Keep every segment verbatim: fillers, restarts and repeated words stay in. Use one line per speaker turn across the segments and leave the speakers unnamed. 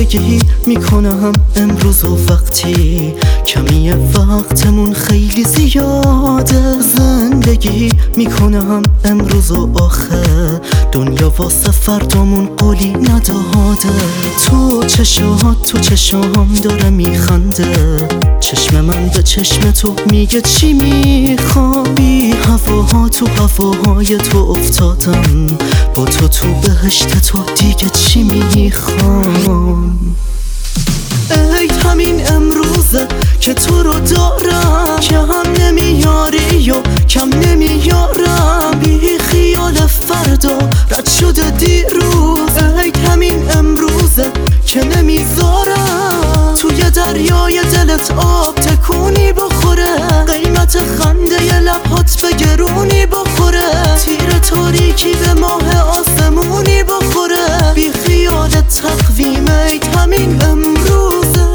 زندگی میکنم امروز و وقتی کمی وقتمون خیلی زیاده. زندگی میکنم امروز و آخه دنیا واسه فردامون قولی نداده. تو چشات تو چشام داره میخنده، چشم من به چشم تو میگه چی میخوام. بی هواها تو هواهای تو افتادم، با تو تو بهشت تو دیگه چی میخوام. ای همین امروزه که تو رو دارم، که هم نمیاری و کم نمیارم. بی خیال فردا رد شده دیروز، ای همین امروزه که نمیذارم توی دریای دلت آب تکونی بخوره. قیمت خنده لبهات به گرونی بخوره، تیر تاریکی به ماه آسمونی بخوره. بی خیال تقویم ای همین امروزه.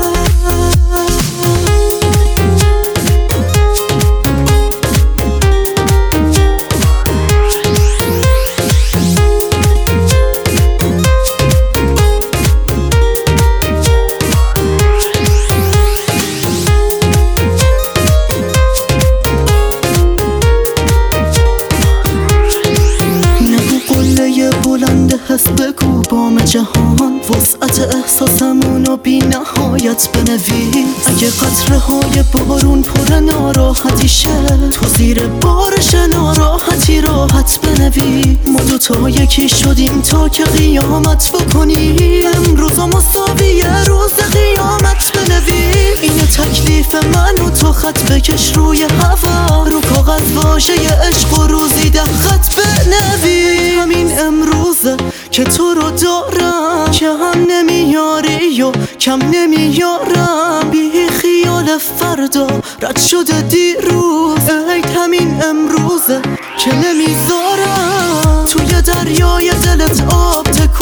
حس بگو بام جهان، وسعت احساسمونو بی نهایت بنویس. اگه قطره های بارون پر ناراحتی شه، تو زیر بارش ناراحتی راحت بنویس. ما دوتا یکی شدیم تا که قیامت بکنیم، امروز مساوی روز قیامت بنویس. اینه تکلیف من و تو، خط بکش روی هوا، رو کاغذ واژه عشق و روزی ده خط بنویس. همین امروزه که تو رو دارم، که هم نمیاری و کم نمیارم. بی خیال فردا رد شده دیروز، ای همین امروزه که نمیذارم توی دریای دلت آب تکون